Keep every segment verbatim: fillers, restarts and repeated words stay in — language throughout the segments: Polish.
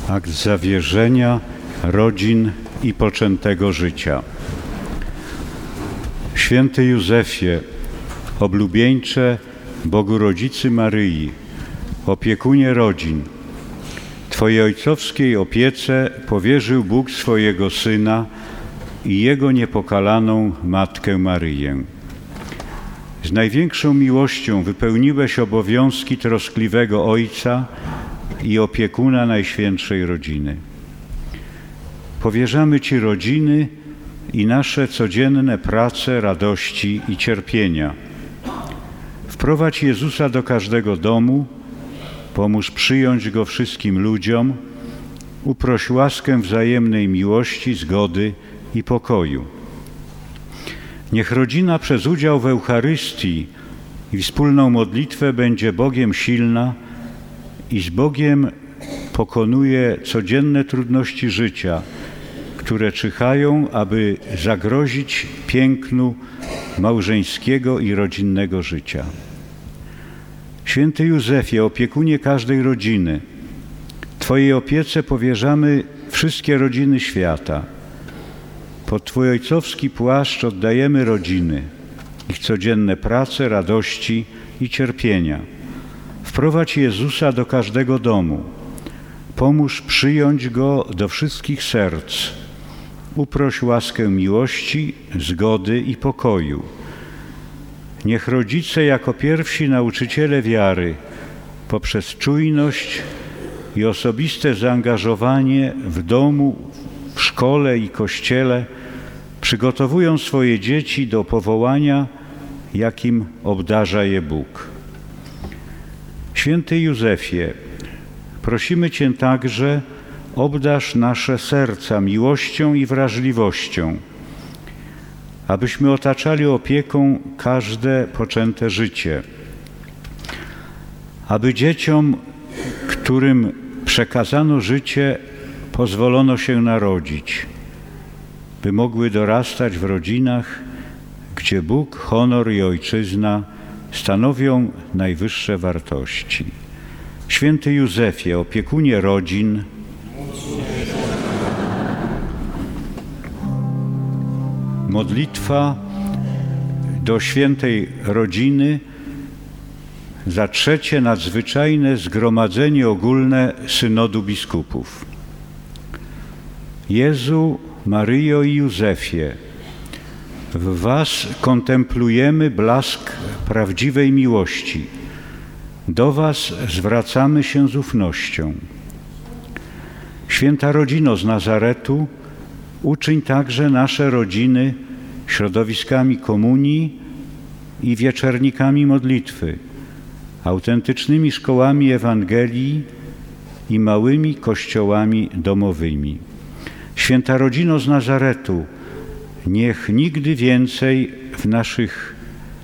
akt zawierzenia rodzin i poczętego życia. Święty Józefie, oblubieńcze Bogu Rodzicy Maryi, opiekunie rodzin, Twojej ojcowskiej opiece powierzył Bóg swojego Syna i Jego niepokalaną Matkę Maryję. Z największą miłością wypełniłeś obowiązki troskliwego Ojca i opiekuna Najświętszej Rodziny. Powierzamy Ci rodziny i nasze codzienne prace, radości i cierpienia. Wprowadź Jezusa do każdego domu, pomóż przyjąć Go wszystkim ludziom, uproś łaskę wzajemnej miłości, zgody i pokoju. Niech rodzina przez udział w Eucharystii i wspólną modlitwę będzie Bogiem silna i z Bogiem pokonuje codzienne trudności życia, które czyhają, aby zagrozić pięknu małżeńskiego i rodzinnego życia. Święty Józefie, opiekunie każdej rodziny, Twojej opiece powierzamy wszystkie rodziny świata. Pod Twój ojcowski płaszcz oddajemy rodziny, ich codzienne prace, radości i cierpienia. Wprowadź Jezusa do każdego domu. Pomóż przyjąć Go do wszystkich serc. Uproś łaskę miłości, zgody i pokoju. Niech rodzice jako pierwsi nauczyciele wiary poprzez czujność i osobiste zaangażowanie w domu, w szkole i kościele przygotowują swoje dzieci do powołania, jakim obdarza je Bóg. Święty Józefie, prosimy Cię także, obdarz nasze serca miłością i wrażliwością, abyśmy otaczali opieką każde poczęte życie, aby dzieciom, którym przekazano życie, pozwolono się narodzić, by mogły dorastać w rodzinach, gdzie Bóg, honor i ojczyzna stanowią najwyższe wartości. Święty Józefie, opiekunie rodzin, modlitwa do świętej rodziny za trzecie nadzwyczajne zgromadzenie ogólne Synodu Biskupów. Jezu, Maryjo i Józefie, w Was kontemplujemy blask prawdziwej miłości. Do Was zwracamy się z ufnością. Święta Rodzino z Nazaretu, uczyń także nasze rodziny środowiskami komunii i wieczernikami modlitwy, autentycznymi szkołami Ewangelii i małymi kościołami domowymi. Święta Rodzino z Nazaretu, niech nigdy więcej w naszych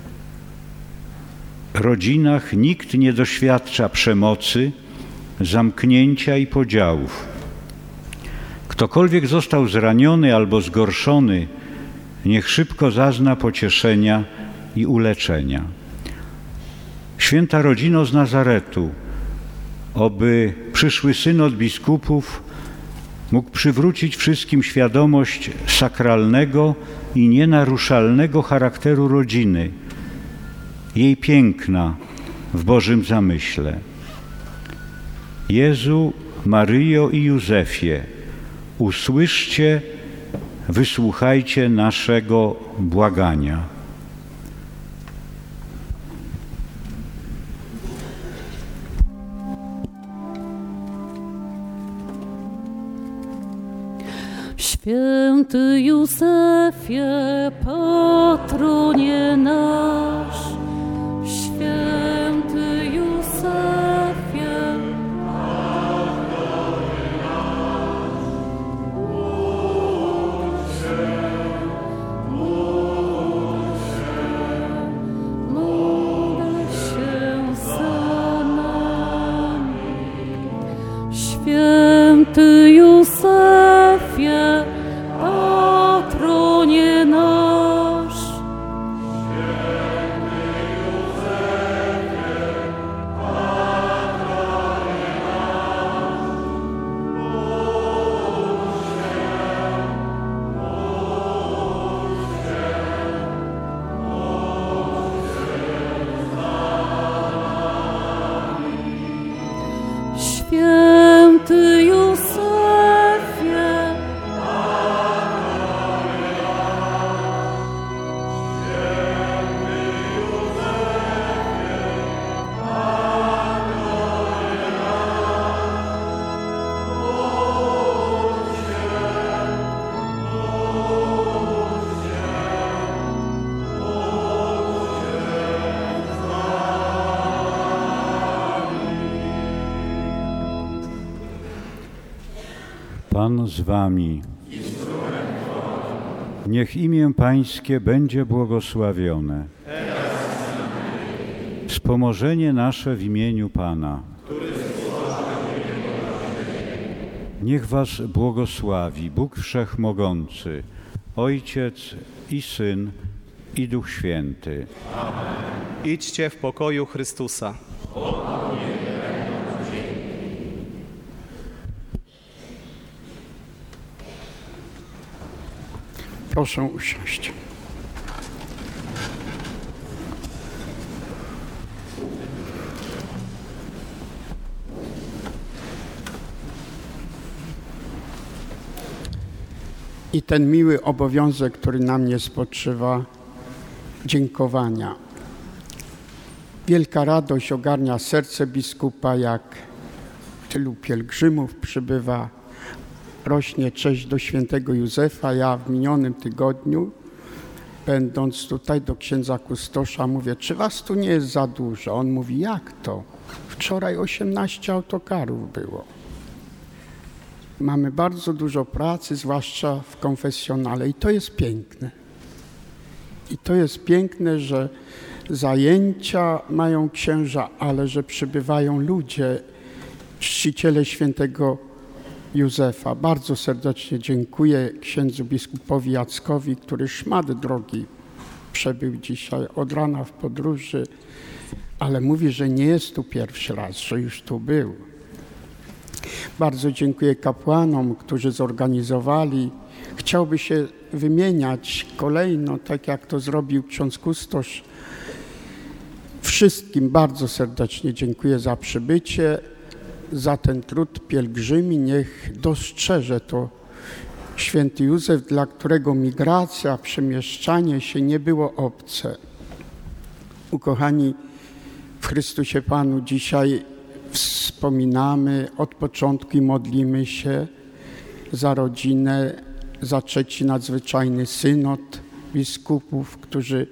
rodzinach nikt nie doświadcza przemocy, zamknięcia i podziałów. Ktokolwiek został zraniony albo zgorszony, niech szybko zazna pocieszenia i uleczenia. Święta Rodzino z Nazaretu, oby przyszły synod biskupów mógł przywrócić wszystkim świadomość sakralnego i nienaruszalnego charakteru rodziny, jej piękna w Bożym zamyśle. Jezu, Maryjo i Józefie, usłyszcie, wysłuchajcie naszego błagania. Święty Józefie, patronie nasz, święty Józefie, patronie nasz, módl się, módl się, módl się za nami. Święty Józefie, patronie nasz. Święty Józefie, patronie nasz. Święty Józefie, Pan z wami. Niech imię Pańskie będzie błogosławione. Wspomożenie nasze w imieniu Pana. Niech was błogosławi Bóg Wszechmogący, Ojciec i Syn i Duch Święty. Idźcie w pokoju Chrystusa. Proszę usiąść. I ten miły obowiązek, który na mnie spoczywa, dziękowania. Wielka radość ogarnia serce biskupa, jak tylu pielgrzymów przybywa. Rośnie cześć do świętego Józefa. Ja w minionym tygodniu, będąc tutaj do księdza kustosza, mówię, czy was tu nie jest za dużo? On mówi, jak to? Wczoraj osiemnaście autokarów było. Mamy bardzo dużo pracy, zwłaszcza w konfesjonale i to jest piękne. I to jest piękne, że zajęcia mają księża, ale że przybywają ludzie, czciciele świętego Józefa. Bardzo serdecznie dziękuję księdzu biskupowi Jackowi, który szmat drogi przebył dzisiaj od rana w podróży, ale mówi, że nie jest tu pierwszy raz, że już tu był. Bardzo dziękuję kapłanom, którzy zorganizowali. Chciałby się wymieniać kolejno, tak jak to zrobił ksiądz kustosz. Wszystkim bardzo serdecznie dziękuję za przybycie, za ten trud pielgrzymi. Niech dostrzeże to święty Józef, dla którego migracja, przemieszczanie się nie było obce. Ukochani w Chrystusie Panu, dzisiaj wspominamy od początku i modlimy się za rodzinę, za trzeci nadzwyczajny synod biskupów, którzy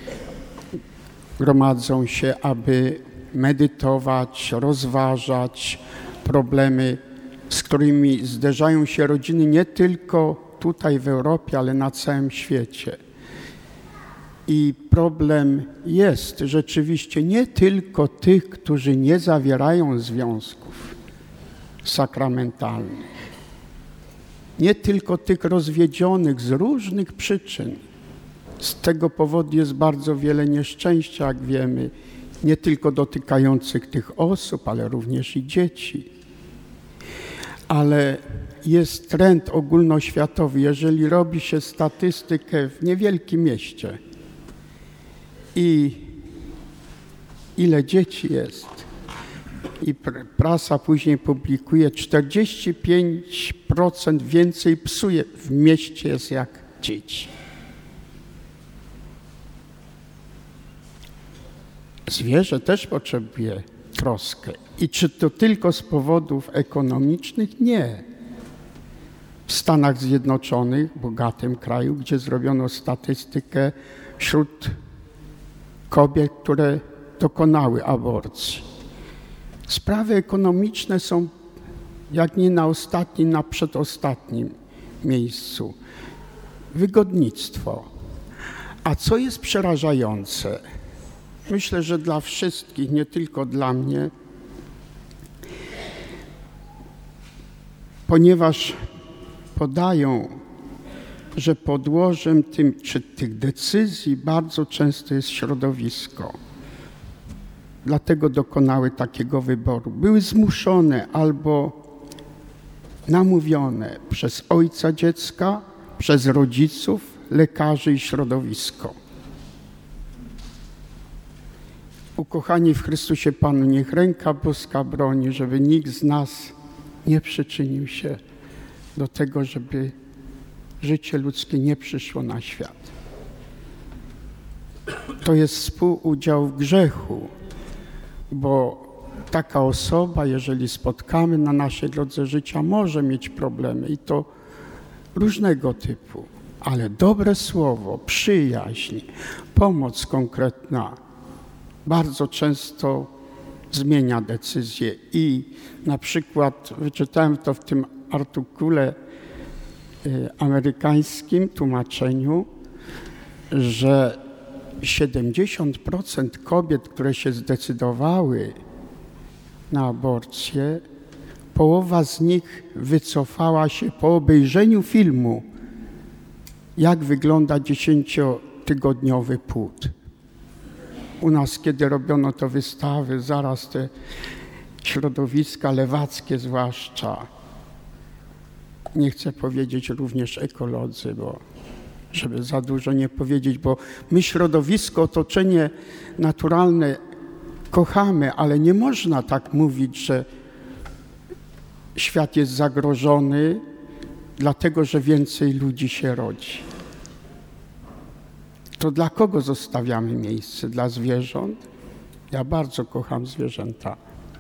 gromadzą się, aby medytować, rozważać problemy, z którymi zderzają się rodziny nie tylko tutaj w Europie, ale na całym świecie. I problem jest rzeczywiście nie tylko tych, którzy nie zawierają związków sakramentalnych, nie tylko tych rozwiedzionych z różnych przyczyn. Z tego powodu jest bardzo wiele nieszczęścia, jak wiemy, nie tylko dotykających tych osób, ale również i dzieci. Ale jest trend ogólnoświatowy. Jeżeli robi się statystykę w niewielkim mieście i ile dzieci jest, i prasa później publikuje, czterdzieści pięć procent więcej psuje w mieście jest jak dzieci. Zwierzę też potrzebuje troskę. I czy to tylko z powodów ekonomicznych? Nie. W Stanach Zjednoczonych, bogatym kraju, gdzie zrobiono statystykę wśród kobiet, które dokonały aborcji. Sprawy ekonomiczne są jak nie na ostatnim, na przedostatnim miejscu. Wygodnictwo. A co jest przerażające? Myślę, że dla wszystkich, nie tylko dla mnie, ponieważ podają, że podłożem tym, czy tych decyzji bardzo często jest środowisko. Dlatego dokonały takiego wyboru. Były zmuszone albo namówione przez ojca dziecka, przez rodziców, lekarzy i środowisko. Ukochani w Chrystusie Panu, niech ręka boska broni, żeby nikt z nas nie przyczynił się do tego, żeby życie ludzkie nie przyszło na świat. To jest współudział w grzechu, bo taka osoba, jeżeli spotkamy na naszej drodze życia, może mieć problemy i to różnego typu, ale dobre słowo, przyjaźń, pomoc konkretna bardzo często zmienia decyzję i na przykład wyczytałem to w tym artykule amerykańskim tłumaczeniu, że siedemdziesiąt procent kobiet, które się zdecydowały na aborcję, połowa z nich wycofała się po obejrzeniu filmu, jak wygląda dziesięciotygodniowy płód. U nas, kiedy robiono to wystawy, zaraz te środowiska lewackie zwłaszcza, nie chcę powiedzieć również ekolodzy, bo żeby za dużo nie powiedzieć, bo my środowisko, otoczenie naturalne kochamy, ale nie można tak mówić, że świat jest zagrożony, dlatego że więcej ludzi się rodzi. To dla kogo zostawiamy miejsce? Dla zwierząt? Ja bardzo kocham zwierzęta,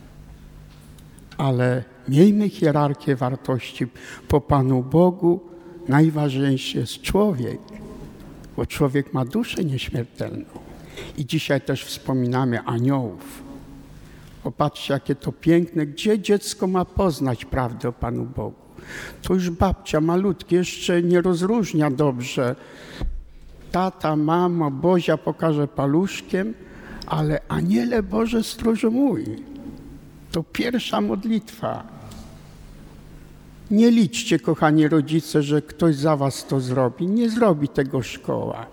ale miejmy hierarchię wartości. Po Panu Bogu najważniejszy jest człowiek, bo człowiek ma duszę nieśmiertelną. I dzisiaj też wspominamy aniołów. Popatrzcie, jakie to piękne. Gdzie dziecko ma poznać prawdę o Panu Bogu? To już babcia malutkie jeszcze nie rozróżnia dobrze. Tata, mama, Bozia pokaże paluszkiem, ale aniele Boże stróżu mój. To pierwsza modlitwa. Nie liczcie, kochani rodzice, że ktoś za was to zrobi. Nie zrobi tego szkoła.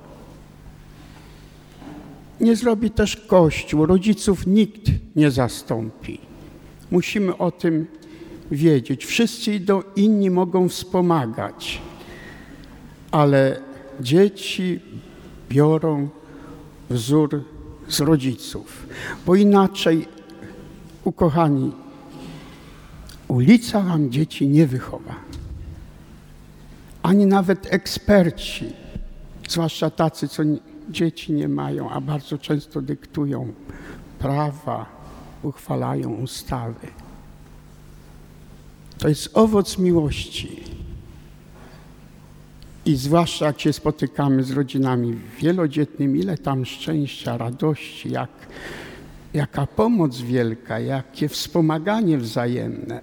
Nie zrobi też Kościół. Rodziców nikt nie zastąpi. Musimy o tym wiedzieć. Wszyscy idą, inni mogą wspomagać, ale dzieci biorą wzór z rodziców, bo inaczej, ukochani, ulica wam dzieci nie wychowa. Ani nawet eksperci, zwłaszcza tacy, co dzieci nie mają, a bardzo często dyktują prawa, uchwalają ustawy. To jest owoc miłości. I zwłaszcza jak się spotykamy z rodzinami wielodzietnymi, ile tam szczęścia, radości, jak, jaka pomoc wielka, jakie wspomaganie wzajemne.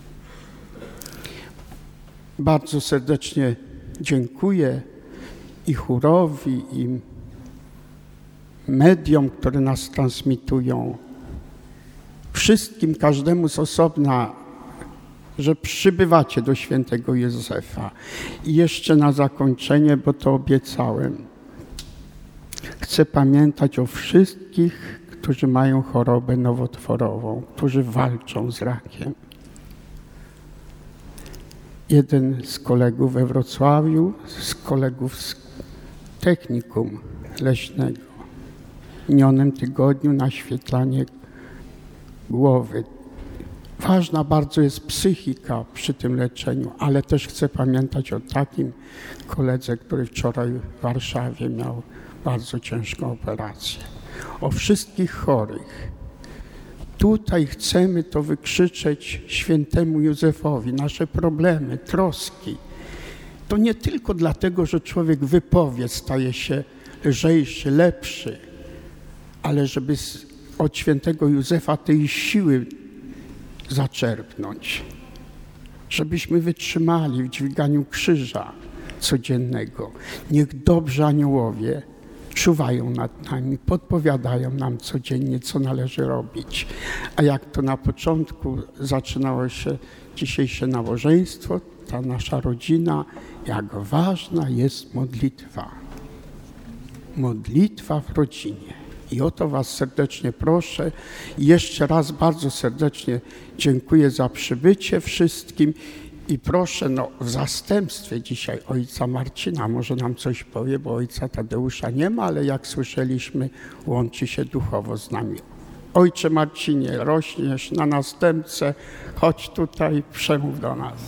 Bardzo serdecznie dziękuję i chórowi, i mediom, które nas transmitują, wszystkim, każdemu z osobna, że przybywacie do świętego Józefa. I jeszcze na zakończenie, bo to obiecałem, chcę pamiętać o wszystkich, którzy mają chorobę nowotworową, którzy walczą z rakiem. Jeden z kolegów we Wrocławiu, z kolegów z technikum leśnego, w minionym tygodniu naświetlanie głowy. Ważna bardzo jest psychika przy tym leczeniu, ale też chcę pamiętać o takim koledze, który wczoraj w Warszawie miał bardzo ciężką operację. O wszystkich chorych. Tutaj chcemy to wykrzyczeć świętemu Józefowi, nasze problemy, troski. To nie tylko dlatego, że człowiek wypowie, staje się lżejszy, lepszy, ale żeby od świętego Józefa tej siły zaczerpnąć, żebyśmy wytrzymali w dźwiganiu krzyża codziennego. Niech dobrzy aniołowie czuwają nad nami, podpowiadają nam codziennie, co należy robić. A jak to na początku zaczynało się dzisiejsze nabożeństwo, ta nasza rodzina, jak ważna jest modlitwa. Modlitwa w rodzinie. I o to was serdecznie proszę. I jeszcze raz bardzo serdecznie dziękuję za przybycie wszystkim i proszę, no w zastępstwie dzisiaj ojca Marcina, może nam coś powie, bo ojca Tadeusza nie ma, ale jak słyszeliśmy, łączy się duchowo z nami Ojcze Marcinie, rośniesz na następcę, chodź tutaj, przemów do nas.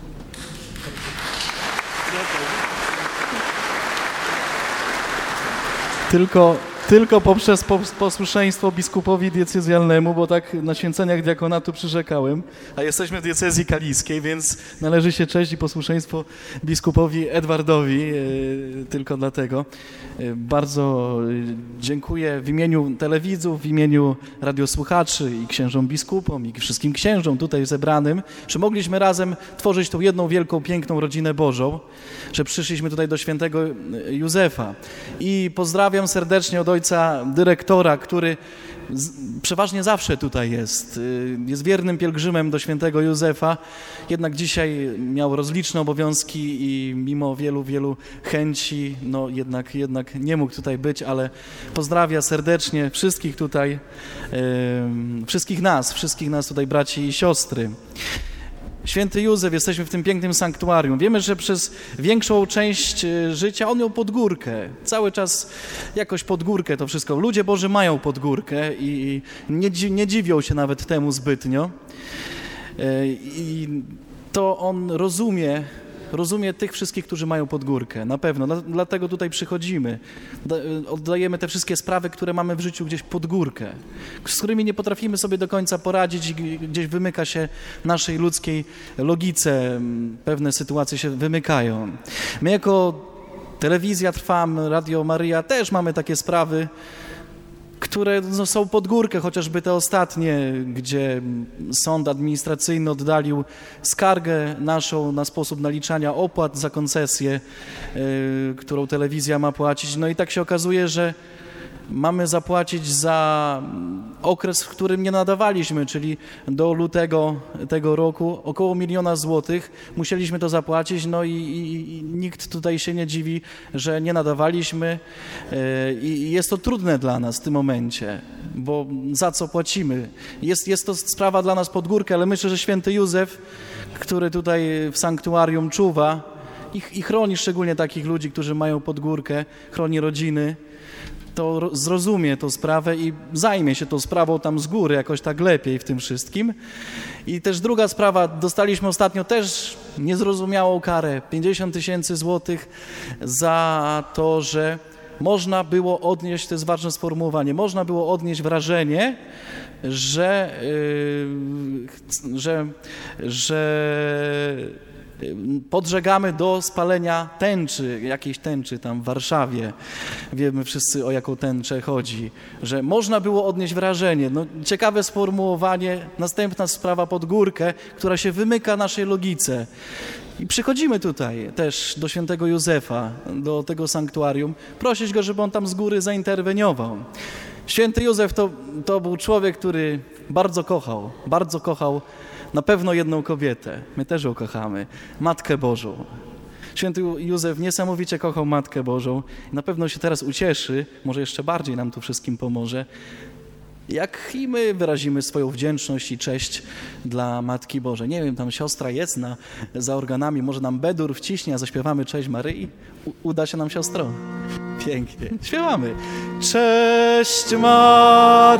Tylko, tylko poprzez posłuszeństwo biskupowi diecezjalnemu, bo tak na święceniach diakonatu przyrzekałem, a jesteśmy w diecezji kaliskiej, więc należy się cześć i posłuszeństwo biskupowi Edwardowi, yy, tylko dlatego. Yy, bardzo dziękuję w imieniu telewidzów, w imieniu radiosłuchaczy i księżom biskupom i wszystkim księżom tutaj zebranym, że mogliśmy razem tworzyć tą jedną wielką, piękną rodzinę Bożą, że przyszliśmy tutaj do świętego Józefa. I pozdrawiam serdecznie od ojca dyrektora, który z, przeważnie zawsze tutaj jest. Jest wiernym pielgrzymem do świętego Józefa, jednak dzisiaj miał rozliczne obowiązki i mimo wielu, wielu chęci, no jednak, jednak nie mógł tutaj być, ale pozdrawia serdecznie wszystkich tutaj, yy, wszystkich nas, wszystkich nas tutaj braci i siostry. Święty Józef, jesteśmy w tym pięknym sanktuarium. Wiemy, że przez większą część życia on miał pod górkę. Cały czas jakoś pod górkę to wszystko. Ludzie Boży mają pod górkę i nie, nie dziwią się nawet temu zbytnio. I to on rozumie, rozumie tych wszystkich, którzy mają pod górkę, na pewno. Dlatego tutaj przychodzimy. Oddajemy te wszystkie sprawy, które mamy w życiu gdzieś pod górkę, z którymi nie potrafimy sobie do końca poradzić i gdzieś wymyka się naszej ludzkiej logice. Pewne sytuacje się wymykają. My jako telewizja Trwam, Radio Maryja też mamy takie sprawy, które no, są pod górkę, chociażby te ostatnie, gdzie sąd administracyjny oddalił skargę naszą na sposób naliczania opłat za koncesję, yy, którą telewizja ma płacić. No i tak się okazuje, że mamy zapłacić za okres, w którym nie nadawaliśmy, czyli do lutego tego roku, około miliona złotych. Musieliśmy to zapłacić, no i, i, i nikt tutaj się nie dziwi, że nie nadawaliśmy i yy, jest to trudne dla nas w tym momencie, bo za co płacimy? Jest, jest to sprawa dla nas pod górkę, ale myślę, że święty Józef, który tutaj w sanktuarium czuwa i, i chroni szczególnie takich ludzi, którzy mają pod górkę, chroni rodziny, to zrozumie tą sprawę i zajmie się tą sprawą tam z góry jakoś tak lepiej w tym wszystkim. I też druga sprawa, dostaliśmy ostatnio też niezrozumiałą karę, pięćdziesiąt tysięcy złotych za to, że można było odnieść, to jest ważne sformułowanie, można było odnieść wrażenie, że, yy, że, że podżegamy do spalenia tęczy, jakiejś tęczy tam w Warszawie. Wiemy wszyscy, o jaką tęczę chodzi. Że można było odnieść wrażenie. No, ciekawe sformułowanie. Następna sprawa pod górkę, która się wymyka naszej logice. I przychodzimy tutaj też do świętego Józefa, do tego sanktuarium, prosić go, żeby on tam z góry zainterweniował. Święty Józef to, to był człowiek, który bardzo kochał, bardzo kochał na pewno jedną kobietę. My też ją kochamy. Matkę Bożą. Święty Józef niesamowicie kochał Matkę Bożą. Na pewno się teraz ucieszy, może jeszcze bardziej nam tu wszystkim pomoże, jak i my wyrazimy swoją wdzięczność i cześć dla Matki Bożej. Nie wiem, tam siostra jest na, za organami, może nam bedur wciśnie, a zaśpiewamy Cześć Maryi. U, uda się nam, siostro? Pięknie. Śpiewamy. Cześć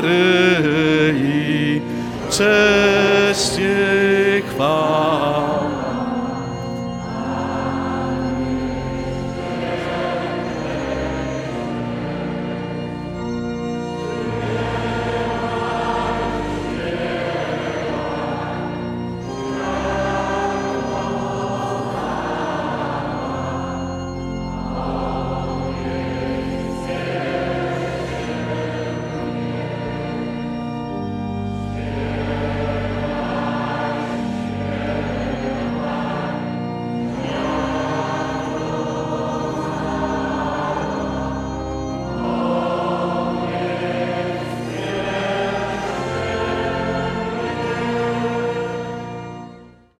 Maryi, cześć i chwała.